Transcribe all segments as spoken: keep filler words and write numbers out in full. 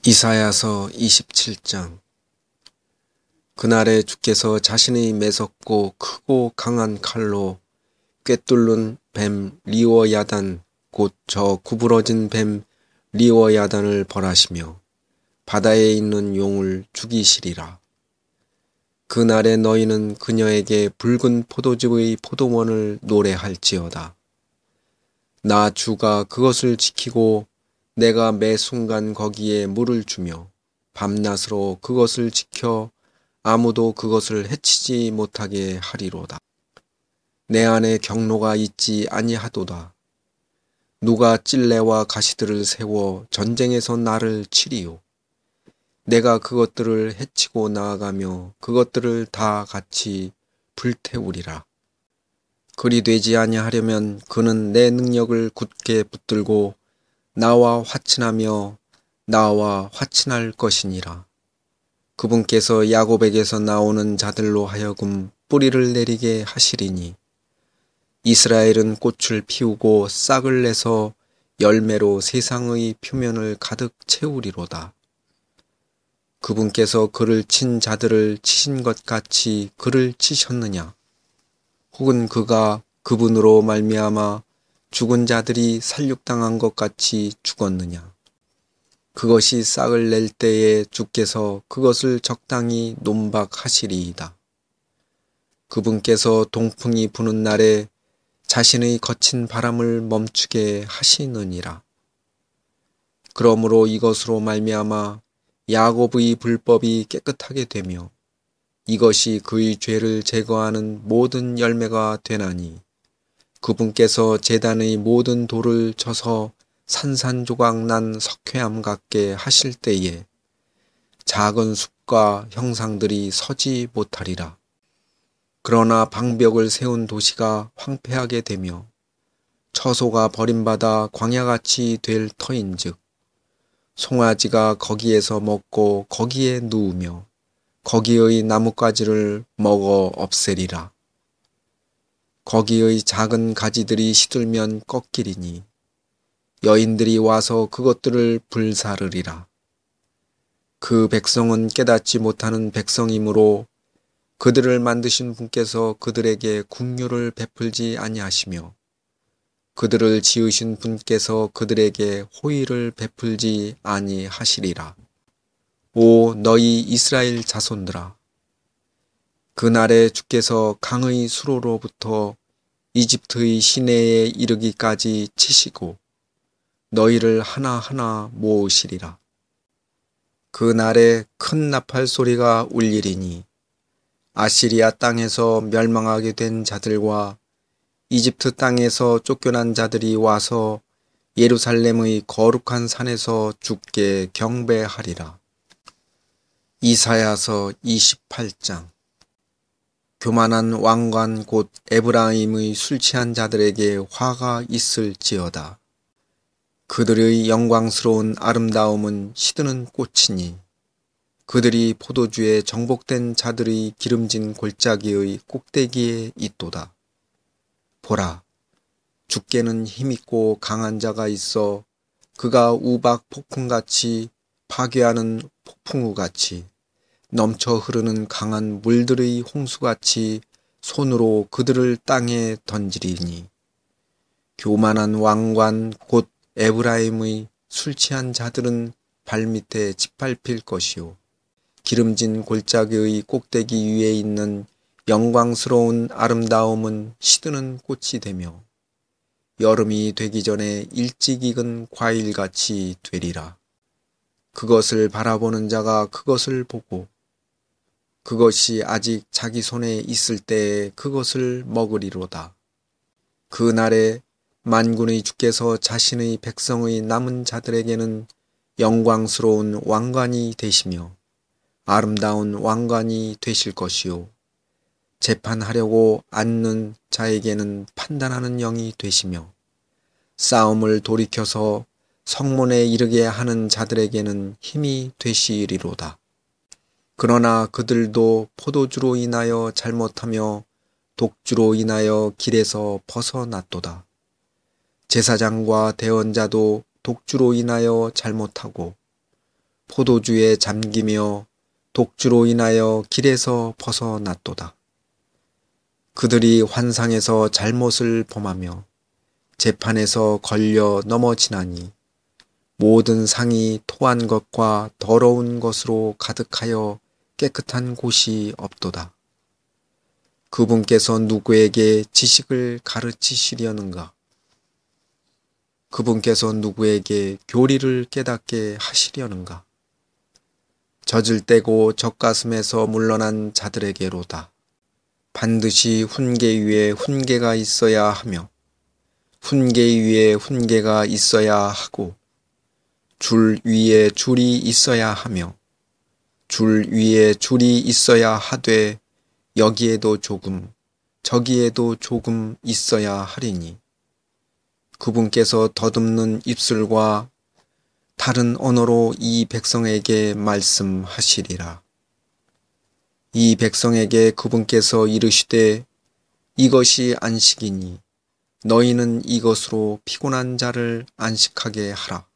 이사야서 이십칠 장. 그날에 주께서 자신의 매섭고 크고 강한 칼로 꿰뚫는 뱀 리워야단 곧 저 구부러진 뱀 리워야단을 벌하시며 바다에 있는 용을 죽이시리라. 그날에 너희는 그녀에게 붉은 포도즙의 포도원을 노래할지어다. 나 주가 그것을 지키고 내가 매 순간 거기에 물을 주며 밤낮으로 그것을 지켜 아무도 그것을 해치지 못하게 하리로다. 내 안에 경로가 있지 아니하도다. 누가 찔레와 가시들을 세워 전쟁에서 나를 치리요. 내가 그것들을 해치고 나아가며 그것들을 다 같이 불태우리라. 그리 되지 아니하려면 그는 내 능력을 굳게 붙들고 나와 화친하며 나와 화친할 것이니라. 그분께서 야곱에게서 나오는 자들로 하여금 뿌리를 내리게 하시리니 이스라엘은 꽃을 피우고 싹을 내서 열매로 세상의 표면을 가득 채우리로다. 그분께서 그를 친 자들을 치신 것 같이 그를 치셨느냐? 혹은 그가 그분으로 말미암아 죽은 자들이 살육당한 것 같이 죽었느냐? 그것이 싹을 낼 때에 주께서 그것을 적당히 논박하시리이다. 그분께서 동풍이 부는 날에 자신의 거친 바람을 멈추게 하시느니라. 그러므로 이것으로 말미암아 야곱의 불법이 깨끗하게 되며 이것이 그의 죄를 제거하는 모든 열매가 되나니 그분께서 제단의 모든 돌을 쳐서 산산조각 난 석회암 같게 하실 때에 작은 숲과 형상들이 서지 못하리라. 그러나 방벽을 세운 도시가 황폐하게 되며 처소가 버림받아 광야같이 될 터인즉 송아지가 거기에서 먹고 거기에 누우며 거기의 나뭇가지를 먹어 없애리라. 거기의 작은 가지들이 시들면 꺾이리니 여인들이 와서 그것들을 불사르리라. 그 백성은 깨닫지 못하는 백성이므로 그들을 만드신 분께서 그들에게 긍휼을 베풀지 아니하시며 그들을 지으신 분께서 그들에게 호의를 베풀지 아니하시리라. 오 너희 이스라엘 자손들아, 그날에 주께서 강의 수로로부터 이집트의 시내에 이르기까지 치시고 너희를 하나하나 모으시리라. 그날에 큰 나팔 소리가 울리리니 아시리아 땅에서 멸망하게 된 자들과 이집트 땅에서 쫓겨난 자들이 와서 예루살렘의 거룩한 산에서 주께 경배하리라. 이사야서 이십팔 장. 교만한 왕관 곧 에브라임의 술 취한 자들에게 화가 있을지어다. 그들의 영광스러운 아름다움은 시드는 꽃이니 그들이 포도주에 정복된 자들의 기름진 골짜기의 꼭대기에 있도다. 보라, 주께는 힘있고 강한 자가 있어 그가 우박 폭풍같이 파괴하는 폭풍우같이 넘쳐 흐르는 강한 물들의 홍수같이 손으로 그들을 땅에 던지리니 교만한 왕관 곧 에브라임의 술 취한 자들은 발밑에 짓밟힐 것이요 기름진 골짜기의 꼭대기 위에 있는 영광스러운 아름다움은 시드는 꽃이 되며 여름이 되기 전에 일찍 익은 과일같이 되리라. 그것을 바라보는 자가 그것을 보고 그것이 아직 자기 손에 있을 때에 그것을 먹으리로다. 그날에 만군의 주께서 자신의 백성의 남은 자들에게는 영광스러운 왕관이 되시며 아름다운 왕관이 되실 것이요 재판하려고 앉는 자에게는 판단하는 영이 되시며 싸움을 돌이켜서 성문에 이르게 하는 자들에게는 힘이 되시리로다. 그러나 그들도 포도주로 인하여 잘못하며 독주로 인하여 길에서 벗어났도다. 제사장과 대언자도 독주로 인하여 잘못하고 포도주에 잠기며 독주로 인하여 길에서 벗어났도다. 그들이 환상에서 잘못을 범하며 재판에서 걸려 넘어지나니 모든 상이 토한 것과 더러운 것으로 가득하여 깨끗한 곳이 없도다. 그분께서 누구에게 지식을 가르치시려는가? 그분께서 누구에게 교리를 깨닫게 하시려는가? 젖을 떼고 젖가슴에서 물러난 자들에게로다. 반드시 훈계 위에 훈계가 있어야 하며 훈계 위에 훈계가 있어야 하고 줄 위에 줄이 있어야 하며 줄 위에 줄이 있어야 하되 여기에도 조금 저기에도 조금 있어야 하리니 그분께서 더듬는 입술과 다른 언어로 이 백성에게 말씀하시리라. 이 백성에게 그분께서 이르시되 이것이 안식이니 너희는 이것으로 피곤한 자를 안식하게 하라.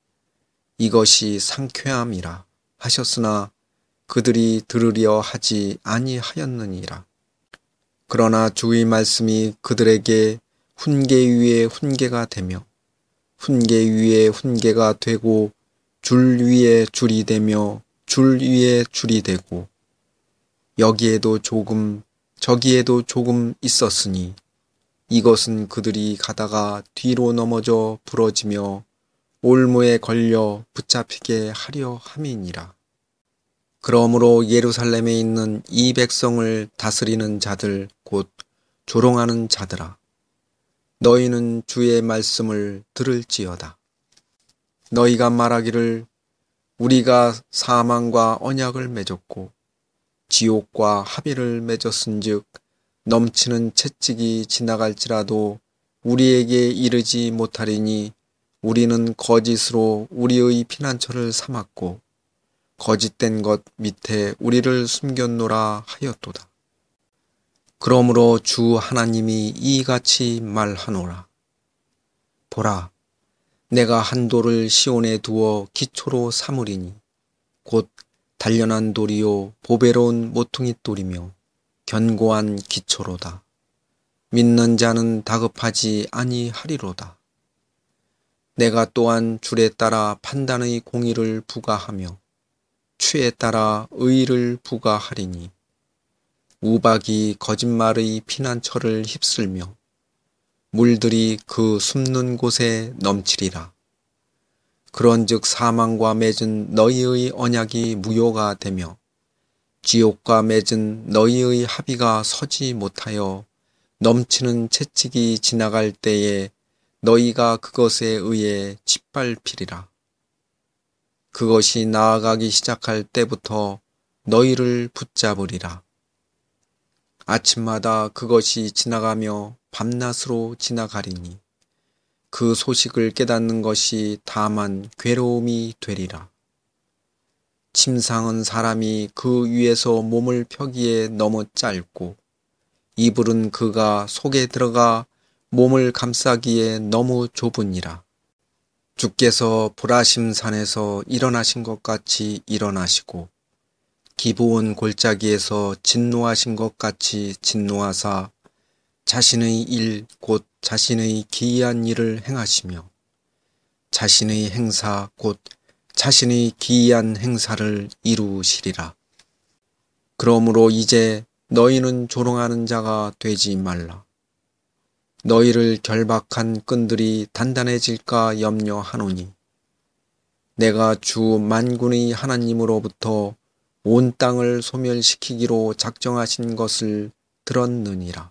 이것이 상쾌함이라 하셨으나 그들이 들으려 하지 아니하였느니라. 그러나 주의 말씀이 그들에게 훈계 위에 훈계가 되며 훈계 위에 훈계가 되고 줄 위에 줄이 되며 줄 위에 줄이 되고 여기에도 조금 저기에도 조금 있었으니 이것은 그들이 가다가 뒤로 넘어져 부러지며 올무에 걸려 붙잡히게 하려 함이니라. 그러므로 예루살렘에 있는 이 백성을 다스리는 자들 곧 조롱하는 자들아, 너희는 주의 말씀을 들을지어다. 너희가 말하기를 우리가 사망과 언약을 맺었고 지옥과 합의를 맺었은즉 넘치는 채찍이 지나갈지라도 우리에게 이르지 못하리니 우리는 거짓으로 우리의 피난처를 삼았고 거짓된 것 밑에 우리를 숨겼노라 하였도다. 그러므로 주 하나님이 이같이 말하노라. 보라, 내가 한 돌을 시온에 두어 기초로 삼으리니 곧 단련한 돌이요 보배로운 모퉁이 돌이며 견고한 기초로다. 믿는 자는 다급하지 아니하리로다. 내가 또한 줄에 따라 판단의 공의를 부과하며 추에 따라 의를 부과하리니 우박이 거짓말의 피난처를 휩쓸며 물들이 그 숨는 곳에 넘치리라. 그런즉 사망과 맺은 너희의 언약이 무효가 되며 지옥과 맺은 너희의 합의가 서지 못하여 넘치는 채찍이 지나갈 때에 너희가 그것에 의해 짓밟히리라. 그것이 나아가기 시작할 때부터 너희를 붙잡으리라. 아침마다 그것이 지나가며 밤낮으로 지나가리니 그 소식을 깨닫는 것이 다만 괴로움이 되리라. 침상은 사람이 그 위에서 몸을 펴기에 너무 짧고 이불은 그가 속에 들어가 몸을 감싸기에 너무 좁으니라. 주께서 브라심산에서 일어나신 것 같이 일어나시고 기브온 골짜기에서 진노하신 것 같이 진노하사 자신의 일 곧 자신의 기이한 일을 행하시며 자신의 행사 곧 자신의 기이한 행사를 이루시리라. 그러므로 이제 너희는 조롱하는 자가 되지 말라. 너희를 결박한 끈들이 단단해질까 염려하노니 내가 주 만군의 하나님으로부터 온 땅을 소멸시키기로 작정하신 것을 들었느니라.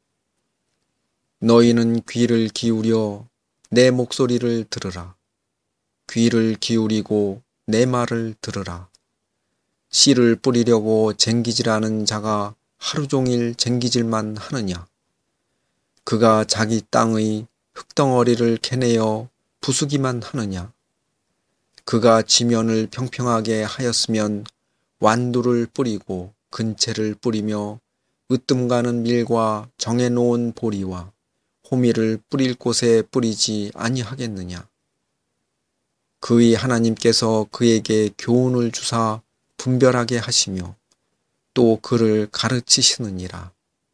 너희는 귀를 기울여 내 목소리를 들으라. 귀를 기울이고 내 말을 들으라. 씨를 뿌리려고 쟁기질하는 자가 하루 종일 쟁기질만 하느냐? 그가 자기 땅의 흙덩어리를 캐내어 부수기만 하느냐? 그가 지면을 평평하게 하였으면 완두를 뿌리고 근채를 뿌리며 으뜸 가는 밀과 정해놓은 보리와 호미를 뿌릴 곳에 뿌리지 아니하겠느냐? 그의 하나님께서 그에게 교훈을 주사 분별하게 하시며 또 그를 가르치시느니라.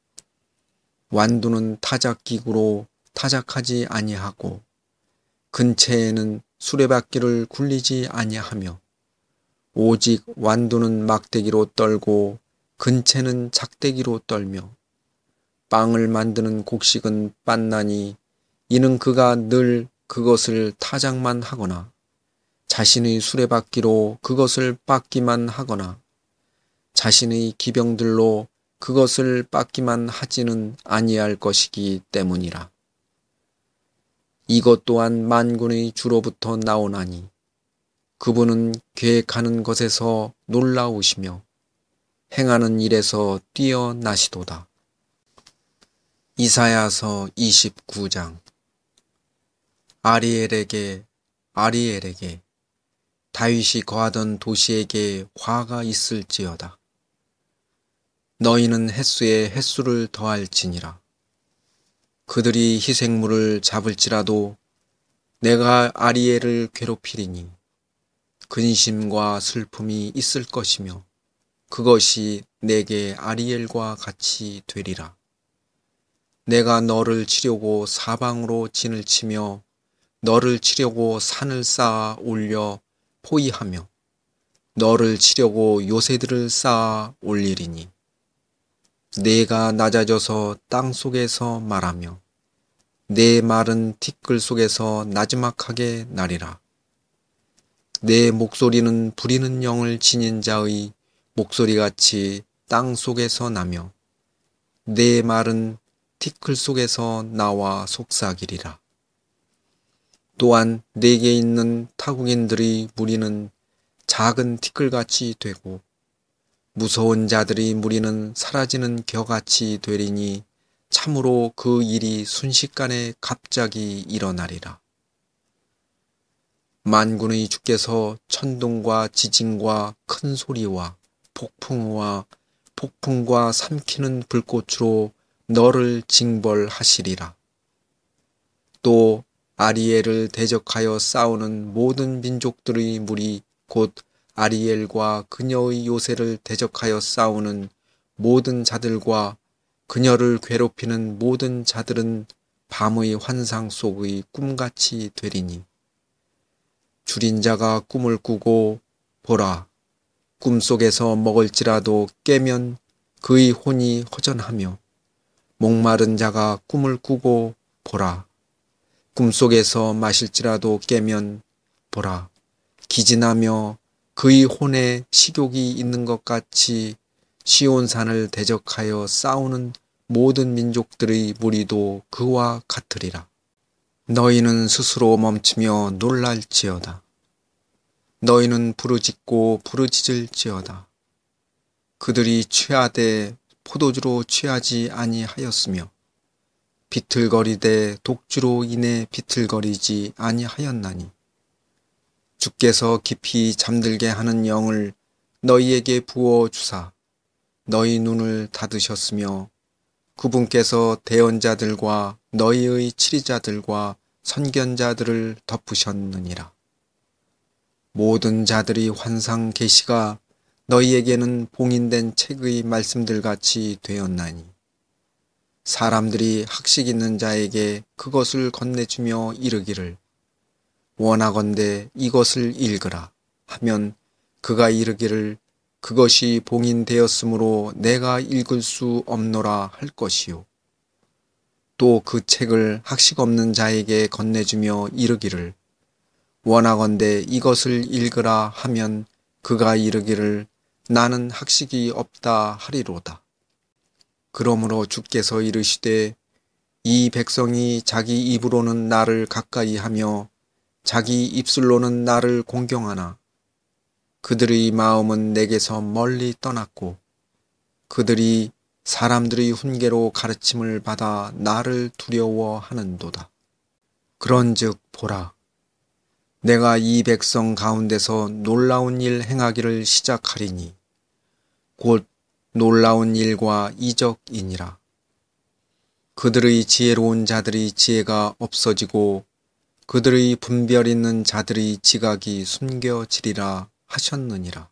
완두는 타작기구로 타작하지 아니하고 근체에는 수레바퀴를 굴리지 아니하며 오직 완두는 막대기로 떨고 근체는 작대기로 떨며 빵을 만드는 곡식은 빤나니 이는 그가 늘 그것을 타작만 하거나 자신의 수레바퀴로 그것을 빻기만 하거나 자신의 기병들로 그것을 빻기만 하지는 아니할 것이기 때문이라. 이것 또한 만군의 주로부터 나오나니 그분은 계획하는 것에서 놀라우시며 행하는 일에서 뛰어나시도다. 이사야서 이십구 장. 아리엘에게 아리엘에게 다윗이 거하던 도시에게 화가 있을지어다. 너희는 햇수에 햇수를 더할지니라. 그들이 희생물을 잡을지라도 내가 아리엘을 괴롭히리니 근심과 슬픔이 있을 것이며 그것이 내게 아리엘과 같이 되리라. 내가 너를 치려고 사방으로 진을 치며 너를 치려고 산을 쌓아 올려 포위하며 너를 치려고 요새들을 쌓아 올리리니 내가 낮아져서 땅 속에서 말하며 내 말은 티끌 속에서 나지막하게 나리라. 내 목소리는 부리는 영을 지닌 자의 목소리같이 땅 속에서 나며 내 말은 티끌 속에서 나와 속삭이리라. 또한 내게 있는 타국인들의 무리는 작은 티끌같이 되고 무서운 자들의 무리는 사라지는 겨같이 되리니 참으로 그 일이 순식간에 갑자기 일어나리라. 만군의 주께서 천둥과 지진과 큰 소리와 폭풍과 폭풍과 삼키는 불꽃으로 너를 징벌하시리라. 또 아리엘을 대적하여 싸우는 모든 민족들의 무리 곧 아리엘과 그녀의 요새를 대적하여 싸우는 모든 자들과 그녀를 괴롭히는 모든 자들은 밤의 환상 속의 꿈같이 되리니 줄인 자가 꿈을 꾸고 보라 꿈속에서 먹을지라도 깨면 그의 혼이 허전하며 목마른 자가 꿈을 꾸고 보라 꿈속에서 마실지라도 깨면 보라 기진하며 그의 혼에 식욕이 있는 것 같이 시온산을 대적하여 싸우는 모든 민족들의 무리도 그와 같으리라. 너희는 스스로 멈추며 놀랄지어다. 너희는 부르짖고 부르짖을지어다. 그들이 취하되 포도주로 취하지 아니하였으며 비틀거리되 독주로 인해 비틀거리지 아니하였나니 주께서 깊이 잠들게 하는 영을 너희에게 부어 주사 너희 눈을 닫으셨으며 그분께서 대언자들과 너희의 치리자들과 선견자들을 덮으셨느니라. 모든 자들이 환상 계시가 너희에게는 봉인된 책의 말씀들 같이 되었나니 사람들이 학식 있는 자에게 그것을 건네주며 이르기를 원하건대 이것을 읽으라 하면 그가 이르기를 그것이 봉인되었으므로 내가 읽을 수 없노라 할 것이요. 또 그 책을 학식 없는 자에게 건네주며 이르기를 원하건대 이것을 읽으라 하면 그가 이르기를 나는 학식이 없다 하리로다. 그러므로 주께서 이르시되 이 백성이 자기 입으로는 나를 가까이 하며 자기 입술로는 나를 공경하나 그들의 마음은 내게서 멀리 떠났고 그들이 사람들의 훈계로 가르침을 받아 나를 두려워하는도다. 그런즉 보라, 내가 이 백성 가운데서 놀라운 일 행하기를 시작하리니 곧 놀라운 일과 이적이니라. 그들의 지혜로운 자들의 지혜가 없어지고 그들의 분별 있는 자들의 지각이 숨겨지리라 하셨느니라.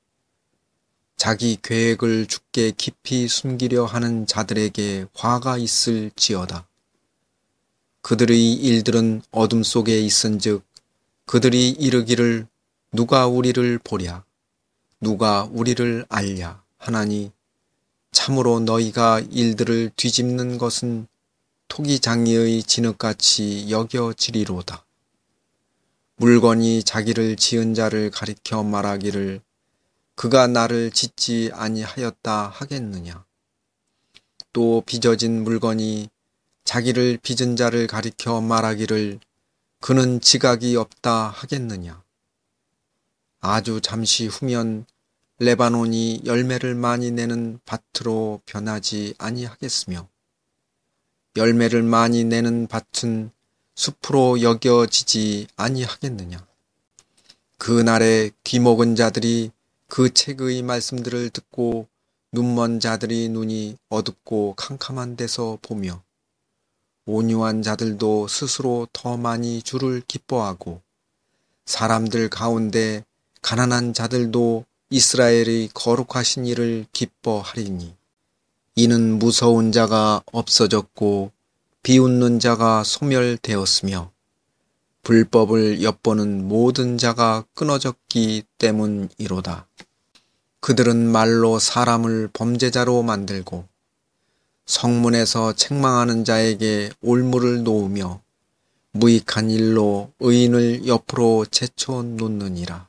자기 계획을 주께 깊이 숨기려 하는 자들에게 화가 있을지어다. 그들의 일들은 어둠 속에 있은즉 그들이 이르기를 누가 우리를 보랴, 누가 우리를 알랴 하나니 참으로 너희가 일들을 뒤집는 것은 토기장이의 진흙같이 여겨지리로다. 물건이 자기를 지은 자를 가리켜 말하기를 그가 나를 짓지 아니하였다 하겠느냐. 또 빚어진 물건이 자기를 빚은 자를 가리켜 말하기를 그는 지각이 없다 하겠느냐. 아주 잠시 후면 레바논이 열매를 많이 내는 밭으로 변하지 아니하겠으며 열매를 많이 내는 밭은 숲으로 여겨지지 아니하겠느냐. 그날에 귀먹은 자들이 그 책의 말씀들을 듣고 눈먼 자들이 눈이 어둡고 캄캄한 데서 보며 온유한 자들도 스스로 더 많이 주를 기뻐하고 사람들 가운데 가난한 자들도 이스라엘의 거룩하신 이를 기뻐하리니 이는 무서운 자가 없어졌고 비웃는 자가 소멸되었으며 불법을 엿보는 모든 자가 끊어졌기 때문이로다. 그들은 말로 사람을 범죄자로 만들고 성문에서 책망하는 자에게 올무를 놓으며 무익한 일로 의인을 옆으로 제쳐 놓느니라.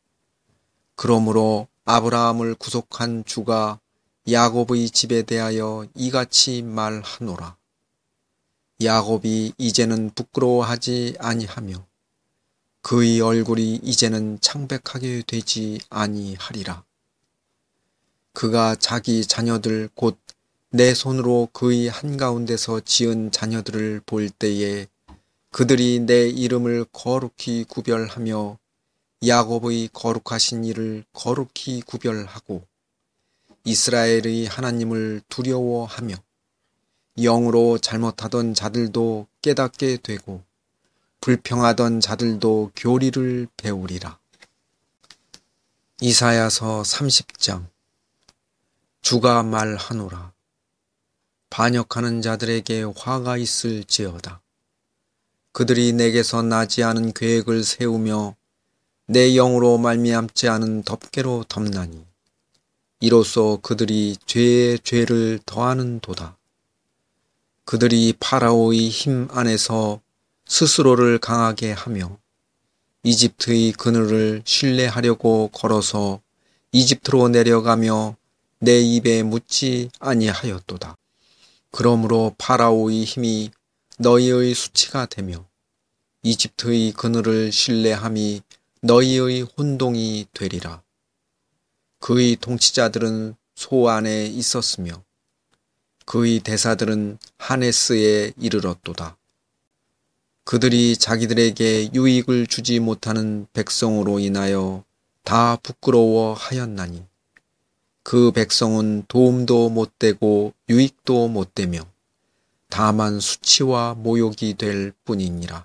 그러므로 아브라함을 구속한 주가 야곱의 집에 대하여 이같이 말하노라. 야곱이 이제는 부끄러워하지 아니하며 그의 얼굴이 이제는 창백하게 되지 아니하리라. 그가 자기 자녀들 곧 내 손으로 그의 한가운데서 지은 자녀들을 볼 때에 그들이 내 이름을 거룩히 구별하며 야곱의 거룩하신 이를 거룩히 구별하고 이스라엘의 하나님을 두려워하며 영으로 잘못하던 자들도 깨닫게 되고 불평하던 자들도 교리를 배우리라. 이사야서 삼십 장. 주가 말하노라. 반역하는 자들에게 화가 있을지어다. 그들이 내게서 나지 않은 계획을 세우며 내 영으로 말미암지 않은 덮개로 덮나니 이로써 그들이 죄에 죄를 더하는도다. 그들이 파라오의 힘 안에서 스스로를 강하게 하며 이집트의 그늘을 신뢰하려고 걸어서 이집트로 내려가며 내 입에 묻지 아니하였도다. 그러므로 파라오의 힘이 너희의 수치가 되며 이집트의 그늘을 신뢰함이 너희의 혼동이 되리라. 그의 통치자들은 소 안에 있었으며 그의 대사들은 하네스에 이르렀도다. 그들이 자기들에게 유익을 주지 못하는 백성으로 인하여 다 부끄러워하였나니 그 백성은 도움도 못되고 유익도 못되며 다만 수치와 모욕이 될 뿐이니라.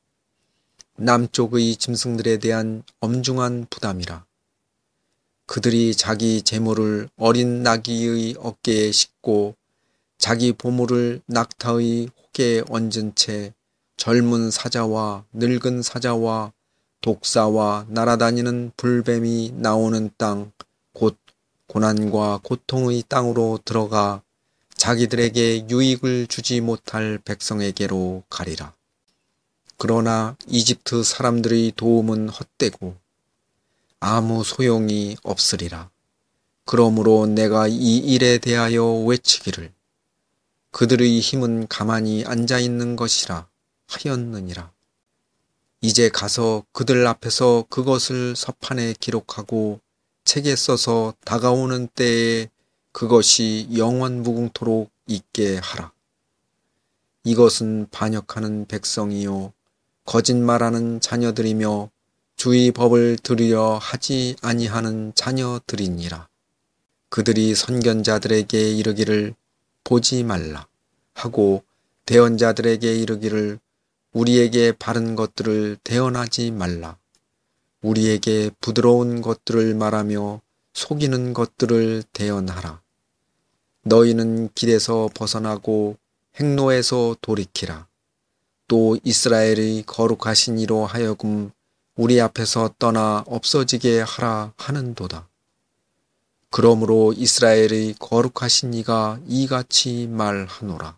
남쪽의 짐승들에 대한 엄중한 부담이라. 그들이 자기 재물을 어린 나귀의 어깨에 싣고 자기 보물을 낙타의 혹에 얹은 채 젊은 사자와 늙은 사자와 독사와 날아다니는 불뱀이 나오는 땅, 곧 고난과 고통의 땅으로 들어가 자기들에게 유익을 주지 못할 백성에게로 가리라. 그러나 이집트 사람들의 도움은 헛되고 아무 소용이 없으리라. 그러므로 내가 이 일에 대하여 외치기를 그들의 힘은 가만히 앉아있는 것이라 하였느니라. 이제 가서 그들 앞에서 그것을 서판에 기록하고 책에 써서 다가오는 때에 그것이 영원 무궁토록 있게 하라. 이것은 반역하는 백성이요 거짓말하는 자녀들이며 주의 법을 들으려 하지 아니하는 자녀들이니라. 그들이 선견자들에게 이르기를 보지 말라 하고 대언자들에게 이르기를 우리에게 바른 것들을 대언하지 말라. 우리에게 부드러운 것들을 말하며 속이는 것들을 대언하라. 너희는 길에서 벗어나고 행로에서 돌이키라. 또 이스라엘의 거룩하신 이로 하여금 우리 앞에서 떠나 없어지게 하라 하는도다. 그러므로 이스라엘의 거룩하신 이가 이같이 말하노라.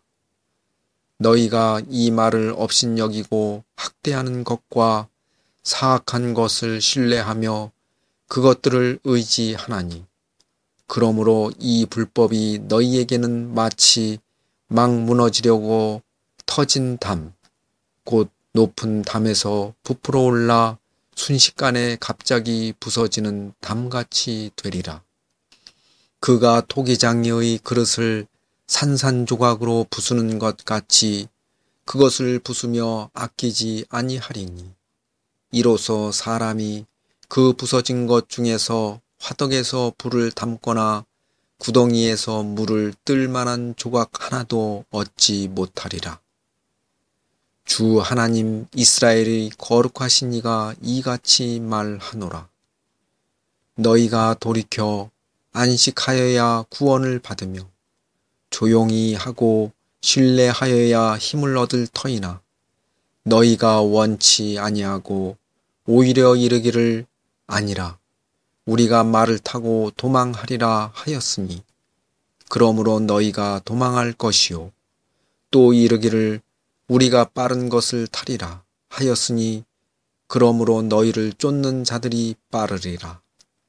너희가 이 말을 업신여기고 학대하는 것과 사악한 것을 신뢰하며 그것들을 의지하나니, 그러므로 이 불법이 너희에게는 마치 막 무너지려고 터진 담, 곧 높은 담에서 부풀어 올라 순식간에 갑자기 부서지는 담같이 되리라. 그가 토기장이의 그릇을 산산조각으로 부수는 것 같이 그것을 부수며 아끼지 아니하리니, 이로써 사람이 그 부서진 것 중에서 화덕에서 불을 담거나 구덩이에서 물을 뜰 만한 조각 하나도 얻지 못하리라. 주 하나님 이스라엘의 거룩하신 이가 이같이 말하노라. 너희가 돌이켜 안식하여야 구원을 받으며 조용히 하고 신뢰하여야 힘을 얻을 터이나, 너희가 원치 아니하고 오히려 이르기를 아니라 우리가 말을 타고 도망하리라 하였으니, 그러므로 너희가 도망할 것이요 또 이르기를 우리가 빠른 것을 타리라 하였으니, 그러므로 너희를 쫓는 자들이 빠르리라.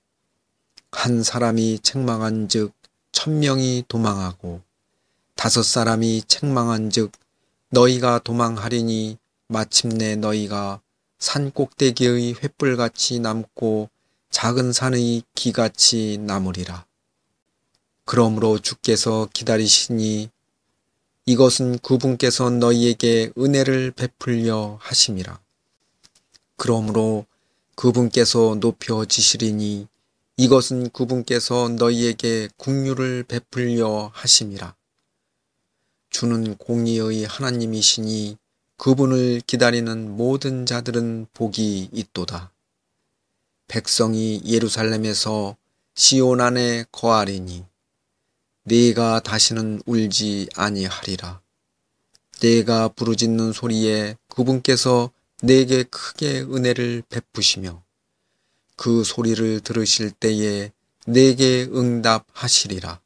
한 사람이 책망한 즉 천명이 도망하고, 다섯 사람이 책망한 즉 너희가 도망하리니, 마침내 너희가 산 꼭대기의 횃불같이 남고 작은 산의 기같이 남으리라. 그러므로 주께서 기다리시니 이것은 그분께서 너희에게 은혜를 베풀려 하심이라. 그러므로 그분께서 높여지시리니 이것은 그분께서 너희에게 긍휼을 베풀려 하심이라. 주는 공의의 하나님이시니 그분을 기다리는 모든 자들은 복이 있도다. 백성이 예루살렘에서 시온 안에 거하리니 네가 다시는 울지 아니하리라. 네가 부르짖는 소리에 그분께서 네게 크게 은혜를 베푸시며 그 소리를 들으실 때에 네게 응답하시리라.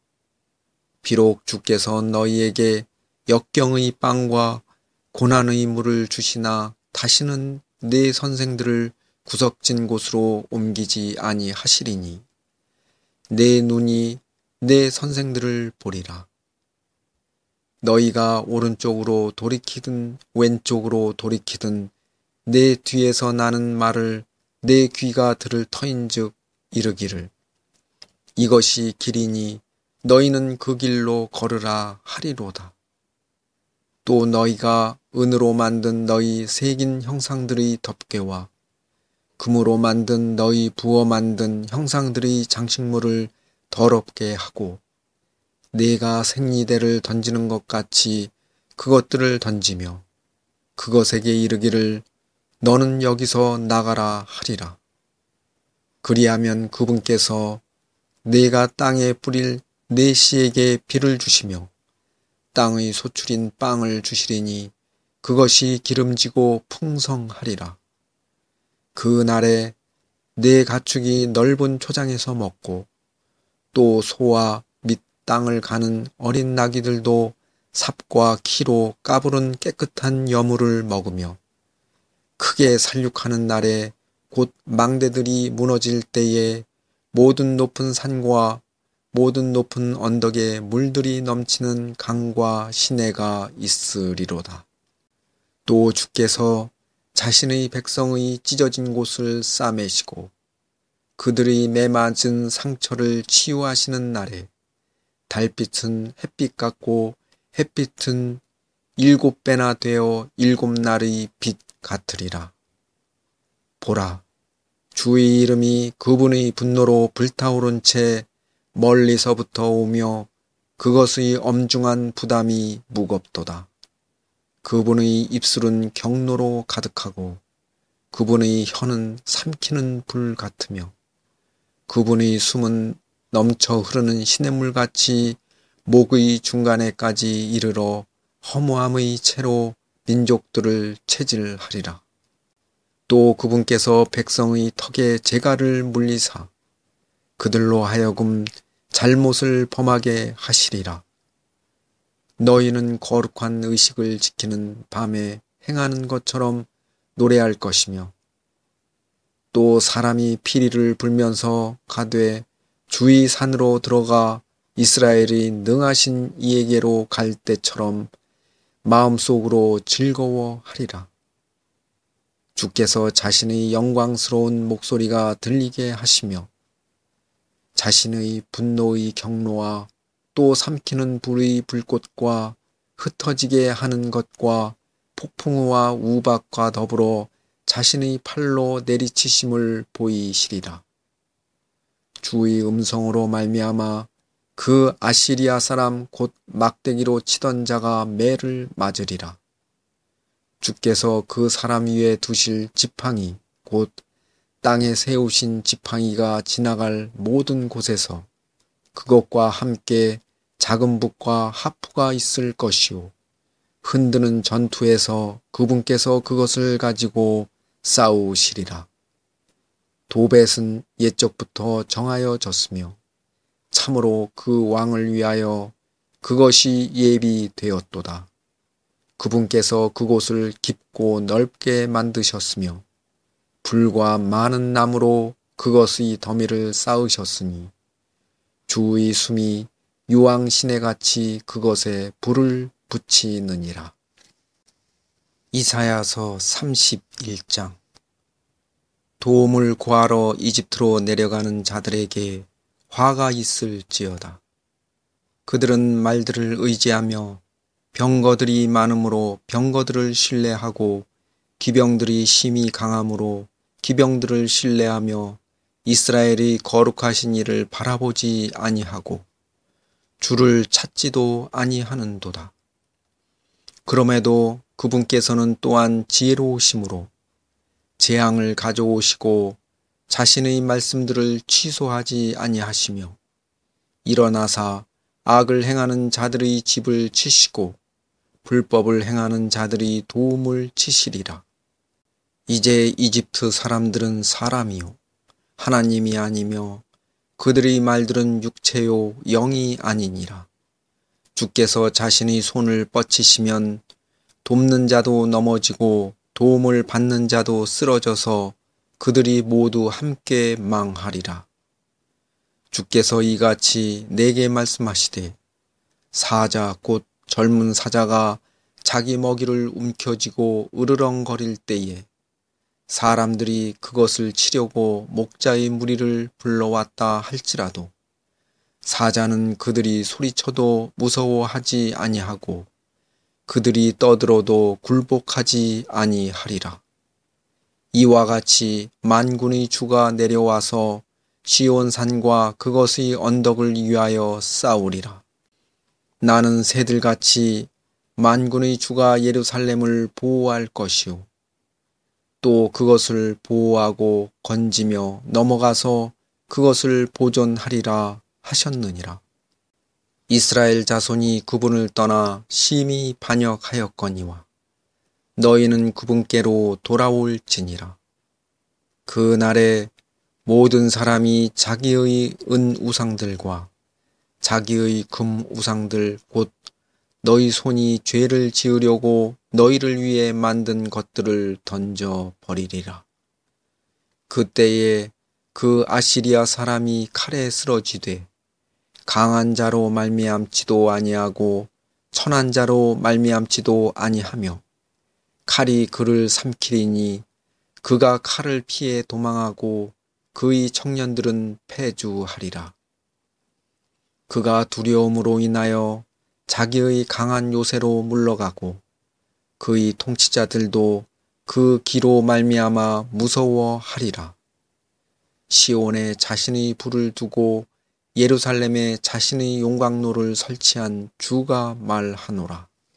비록 주께서 너희에게 역경의 빵과 고난의 물을 주시나 다시는 네 선생들을 구석진 곳으로 옮기지 아니하시리니 내 눈이 내 선생들을 보리라. 너희가 오른쪽으로 돌이키든 왼쪽으로 돌이키든 내 뒤에서 나는 말을 내 귀가 들을 터인즉 이르기를 이것이 길이니 너희는 그 길로 걸으라 하리로다. 또 너희가 은으로 만든 너희 새긴 형상들의 덮개와 금으로 만든 너희 부어 만든 형상들의 장식물을 더럽게 하고 네가 생리대를 던지는 것 같이 그것들을 던지며 그것에게 이르기를 너는 여기서 나가라 하리라. 그리하면 그분께서 네가 땅에 뿌릴 네 씨에게 비를 주시며 땅의 소출인 빵을 주시리니 그것이 기름지고 풍성하리라. 그 날에 네 가축이 넓은 초장에서 먹고 또 소와 및 땅을 가는 어린 나귀들도 삽과 키로 까부른 깨끗한 여물을 먹으며 크게 살육하는 날에 곧 망대들이 무너질 때에 모든 높은 산과 모든 높은 언덕에 물들이 넘치는 강과 시내가 있으리로다. 또 주께서 자신의 백성의 찢어진 곳을 싸매시고 그들의 매맞은 상처를 치유하시는 날에 달빛은 햇빛 같고 햇빛은 일곱 배나 되어 일곱 날의 빛 같으리라. 보라, 주의 이름이 그분의 분노로 불타오른 채 멀리서부터 오며 그것의 엄중한 부담이 무겁도다. 그분의 입술은 경로로 가득하고 그분의 혀는 삼키는 불 같으며 그분의 숨은 넘쳐 흐르는 시냇물같이 목의 중간에까지 이르러 허무함의 채로 민족들을 체질하리라. 또 그분께서 백성의 턱에 재갈을 물리사 그들로 하여금 잘못을 범하게 하시리라. 너희는 거룩한 의식을 지키는 밤에 행하는 것처럼 노래할 것이며 또 사람이 피리를 불면서 가되 주의 산으로 들어가 이스라엘이 능하신 이에게로 갈 때처럼 마음속으로 즐거워하리라. 주께서 자신의 영광스러운 목소리가 들리게 하시며 자신의 분노의 경로와 또 삼키는 불의 불꽃과 흩어지게 하는 것과 폭풍우와 우박과 더불어 자신의 팔로 내리치심을 보이시리라. 주의 음성으로 말미암아 그 아시리아 사람 곧 막대기로 치던 자가 매를 맞으리라. 주께서 그 사람 위에 두실 지팡이 곧 땅에 세우신 지팡이가 지나갈 모든 곳에서 그것과 함께 작은 북과 하프가 있을 것이요 흔드는 전투에서 그분께서 그것을 가지고 싸우시리라. 도벳은 옛적부터 정하여졌으며 참으로 그 왕을 위하여 그것이 예비되었도다. 그분께서 그곳을 깊고 넓게 만드셨으며 불과 많은 나무로 그것의 더미를 쌓으셨으니 주의 숨이 유황 시내같이 그것에 불을 붙이느니라. 이사야서 삼십일 장. 도움을 구하러 이집트로 내려가는 자들에게 화가 있을지어다. 그들은 말들을 의지하며 병거들이 많으므로 병거들을 신뢰하고 기병들이 심히 강함으로 기병들을 신뢰하며 이스라엘이 거룩하신 이를 바라보지 아니하고 주를 찾지도 아니하는도다. 그럼에도 그분께서는 또한 지혜로우심으로 재앙을 가져오시고 자신의 말씀들을 취소하지 아니하시며 일어나사 악을 행하는 자들의 집을 치시고 불법을 행하는 자들이 도움을 치시리라. 이제 이집트 사람들은 사람이요 하나님이 아니며 그들의 말들은 육체요 영이 아니니라. 주께서 자신의 손을 뻗치시면 돕는 자도 넘어지고 도움을 받는 자도 쓰러져서 그들이 모두 함께 망하리라. 주께서 이같이 내게 말씀하시되 사자 곧 젊은 사자가 자기 먹이를 움켜쥐고 으르렁거릴 때에 사람들이 그것을 치려고 목자의 무리를 불러왔다 할지라도 사자는 그들이 소리쳐도 무서워하지 아니하고 그들이 떠들어도 굴복하지 아니하리라. 이와 같이 만군의 주가 내려와서 시온산과 그것의 언덕을 위하여 싸우리라. 나는 새들같이 만군의 주가 예루살렘을 보호할 것이요 또 그것을 보호하고 건지며 넘어가서 그것을 보존하리라 하셨느니라. 이스라엘 자손이 그분을 떠나 심히 반역하였거니와 너희는 그분께로 돌아올지니라. 그 날에 모든 사람이 자기의 은 우상들과 자기의 금 우상들 곧 너희 손이 죄를 지으려고 너희를 위해 만든 것들을 던져 버리리라. 그때에 그 아시리아 사람이 칼에 쓰러지되 강한 자로 말미암지도 아니하고 천한 자로 말미암지도 아니하며 칼이 그를 삼키리니 그가 칼을 피해 도망하고 그의 청년들은 패주하리라. 그가 두려움으로 인하여 자기의 강한 요새로 물러가고 그의 통치자들도 그 기로 말미암아 무서워하리라. 시온에 자신의 불을 두고 예루살렘에 자신의 용광로를 설치한 주가 말하노라.